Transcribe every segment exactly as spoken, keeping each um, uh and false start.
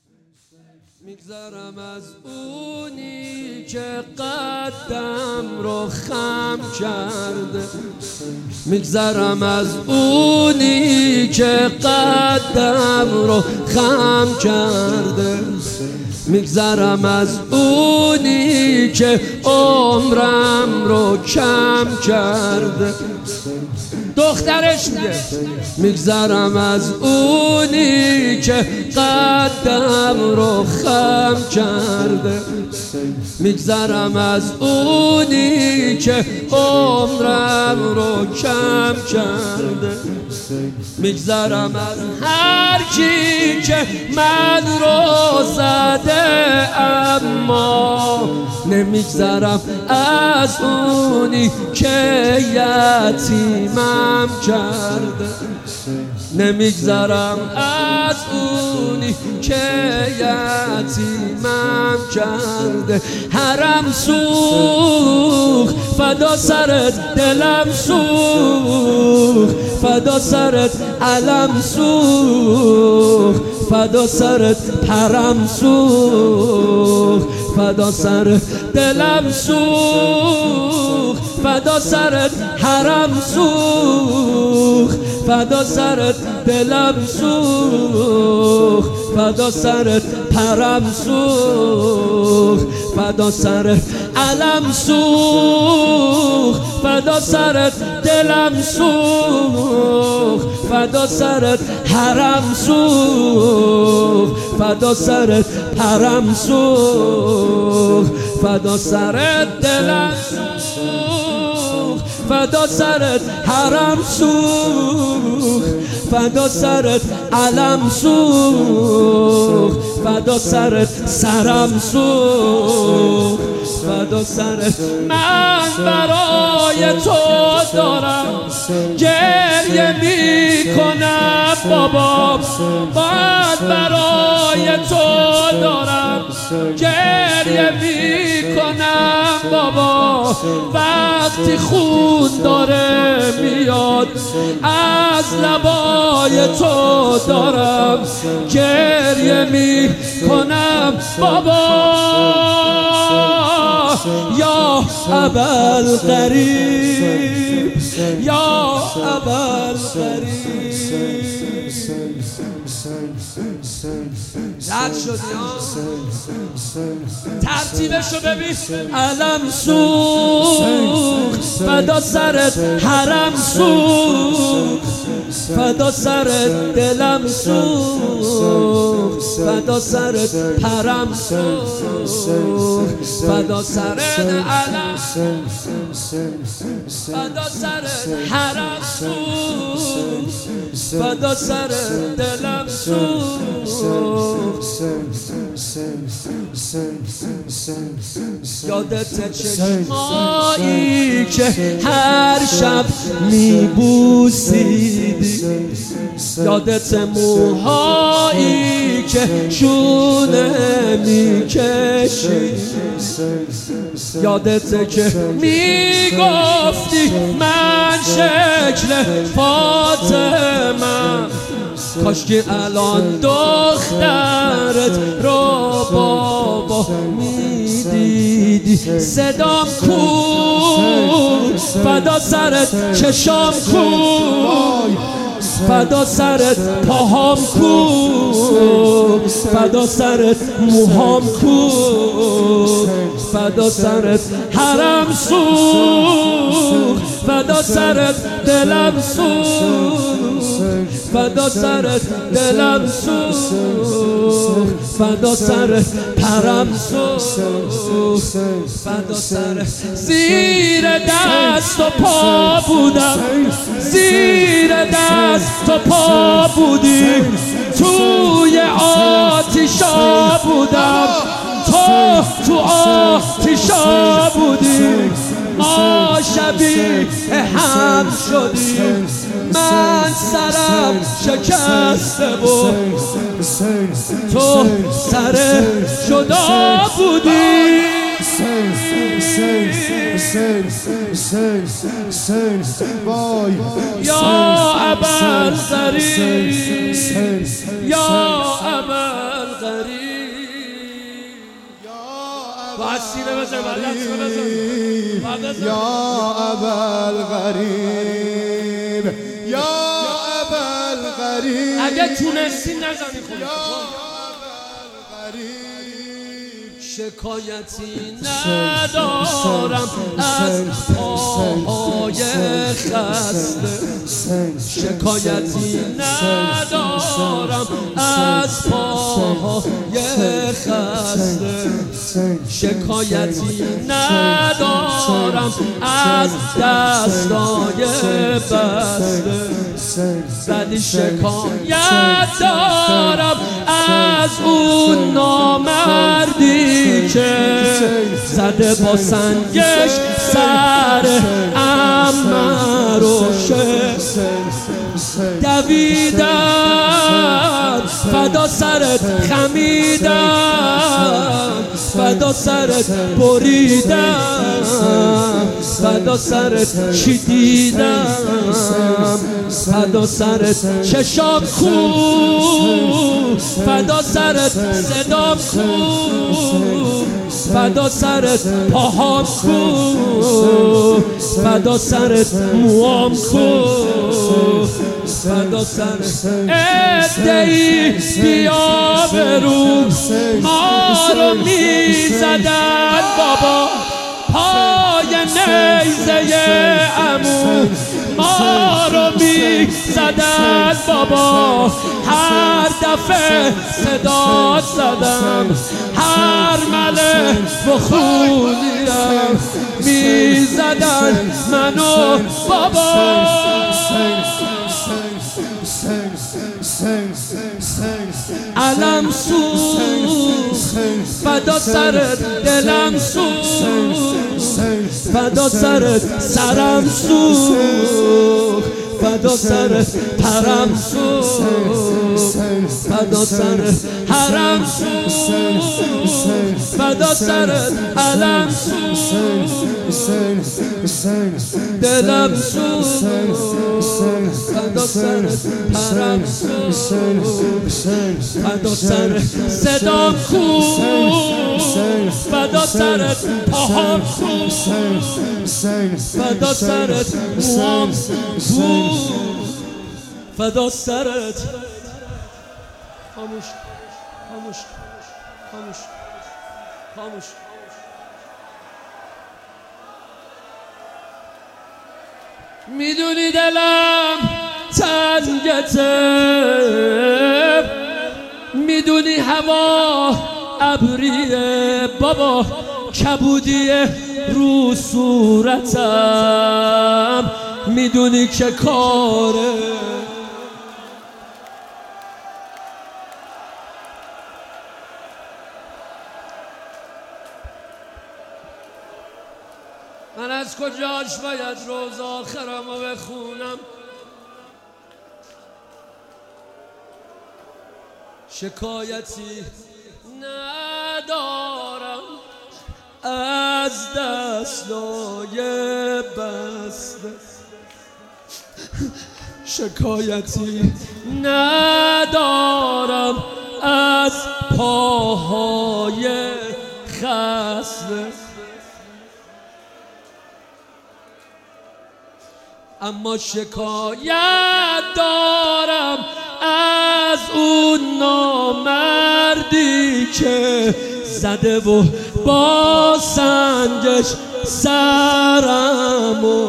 میگذرم از اونی که قدم رو خم کرده، میگذرم از اونی که قدم رو خم کرده، میگذرم از اونی که عمرم رو کم کرده. دخترش میگه میگذرم از اونی که قدم رو خم کرده، میگذرم از اونی که عمرم رو کم کرده، میگذرم از هر کی که من رو زده، اما نمیگذرم از اونی که یتیمم کرده، نمیگذرم از اونی که یتیمم کرده. حرم سوخ فدا سرت، دلم سوخ فدا سرت، علم سوخ فدا سرت، پرم سوخ فدا سرت، دلم سوخ فدا سرت، حرم سوخ فدا سرت، دلم سوخ فدا سرت، پرم سوخ فدا سرت، علم سوخ فدا سرت، دلم سوخ فدا سرت، حرم سوخ فدا سرت، پرم سوخ فدا سرت، دلم سوخ فدا سرت، حرم سوخ فدا سرت، علم سوخ فدا سرت، سرم سوخ فدا سرت. من برای تو دارم گریه میکنم بابا، من برای تو دارم گریه میکنم بابا، وقتی خون داره میاد از لبای تو دارم گریه میکنم بابا. یا ابوالغریب، یا ابوالغریب. رد شدی ها، ترتیبشو ببین. علم سوخ فدا سرت، حرم سوخ فدا سرت، دلم سوخ فدا سرت، پرم سوخ فدا سرت، علم فدا سرت، حرم سوخ فدا سرت، دلم سوخ. یادت چشمایی که هر شب میبوسیدی، یادت موهایی که شونه میکشید، یادت که میگفتی من شکل فاطمه، کاشکی الان دخترت رو بابا میدیدی. صدام کو فدا سرت، چشام کو فدا سرت، پاهام کو فدا سرت، موهام کو فدا سرت، حرم سوخ فدا سرت، دلم سوخ فدا سرت، دلم سوخ فدا سرت، پرم سوخ فدا سرت. زیر دست و پا بودم، زیر دست و پا بودی، توی آتیشا بودم، تو تو آتیشا بودی، ما شبیه هم شدیم، من سرم شکسته بود، تو سر جدا بودی. یا ابوالغریب، یا ابوالغریب. غریب باید سینه بزن یا ابوالغریب یا ابوالغریب اگه تونستی نزنی خودت شکایتی ندارم از پاهای خسته شکایتی ندارم از پاهای خسته شکایتی ندارم از دستای بسته ولی شکایت دارم از اون نامردی که زده با سنگش سر عمه رو دویدن فدا سرت خمیدن فدا سرت بریدن فدا سرت چیدیدم فدا سرت چشام کو فدا سرت صدام کو فدا سرت پاهام کو فدا سرت موام کو فدا سرت ادعی بیا برو ما رو میزدن بابا پای نیزه عمو ما رو میزدن بابا هر دفعه صدا زدم هر مله بخونیم میزدن منو بابا علم سوخ فدا سرت دلم سوخ فدا سرت سرم سوخ فدا سرت پرم سوخ فدا سرت حرم سوخ فدا سرت علم سوخ دلم سوخ فدا سرت پرم سوخ فدا سرت صدام کو فدا سرت پاهام کو فدا سرت موام کو فدا سرت خاموش خاموش خاموش خاموش میدونی دلم تنگته میدونی هوا ابریه بابا کبودیه رو صورتم میدونی که کاره من از کجاش باید روز آخرم رو بخونم شکایتی ندارم از دستای بسته شکایتی ندارم از پاهای خسته اما شکایت دارم از اون نامردی که زده و با سنگش سرمو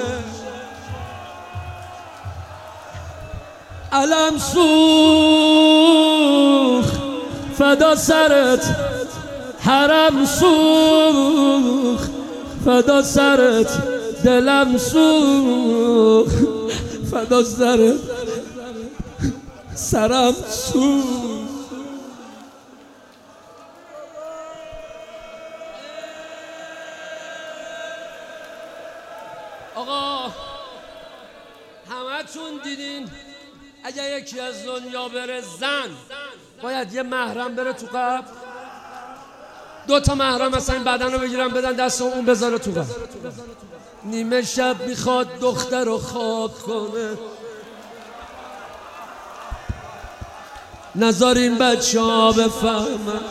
علم سوخ فدا سرت حرم سوخ فدا سرت دلم سوخ فدا سرت سرم سوخ آقا همتون دیدین اگه یکی از دنیا بره زن باید یه محرم بره تو قبر دو تا محرم مثلا این بدن رو بگیرن بدن دست اون بذاره تو قبر نیمه شب میخواد دختر رو خواب کنه نذارین بچه ها بفهمن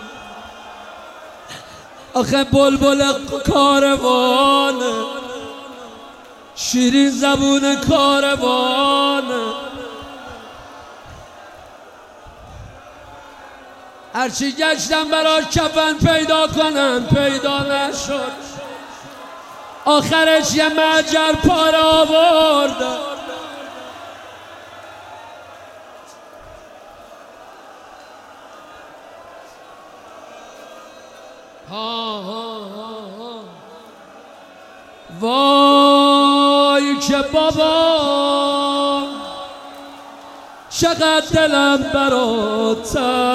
آخه بلبل کاروانه، شیرین زبون کاروانه، هرچی گشتم برای کفن پیدا کنم پیدا نشد، آخرش یه مجر پاره آوردم. ها ها ها ها وای که بابا چقدر دلم برات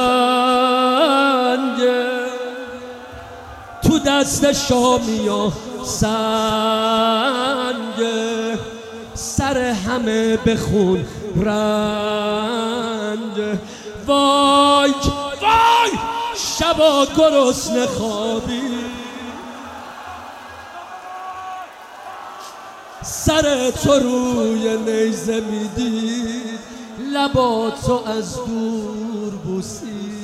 تنگه، تو دست شامی و سنگه، سر همه بخون رنگه. وای وای شبا گرسنه خوابی، سر تو روی نیزه میدید، لبا تو از دور بوسی.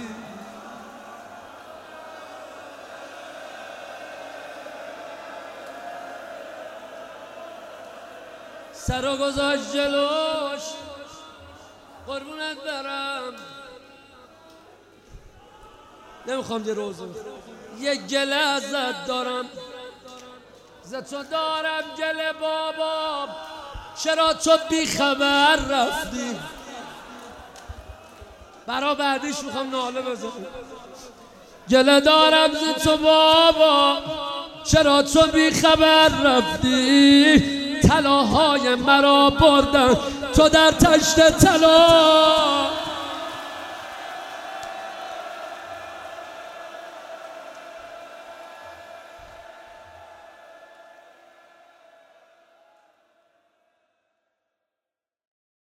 سر گذاشت جلوش قربونت برم، نمیخوام یه روزه یه گله ازت دارم، ز تو دارم گله بابا، چرا تو بی خبر رفتی؟ برا بعدیش میخوام ناله بزنم. گله دارم ز تو بابا، چرا تو بی خبر رفتی؟ طلاهای مرا بردن تو در تشت طلا.